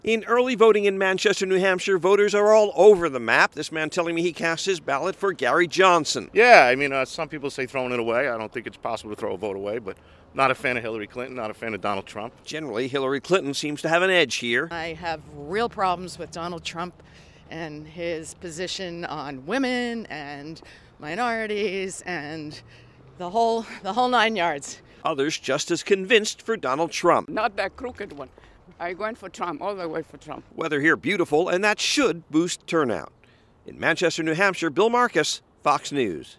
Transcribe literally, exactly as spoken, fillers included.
In early voting in Manchester, New Hampshire, voters are all over the map. This man telling me he cast his ballot for Gary Johnson. Yeah, I mean, uh, some people say throwing it away. I don't think it's possible to throw a vote away, but not a fan of Hillary Clinton, not a fan of Donald Trump. Generally, Hillary Clinton seems to have an edge here. I have real problems with Donald Trump and his position on women and minorities and the whole the whole nine yards. Others just as convinced for Donald Trump. Not that crooked one. I'm going for Trump, all the way for Trump. Weather here beautiful, and that should boost turnout. In Manchester, New Hampshire, Bill Marcus, Fox News.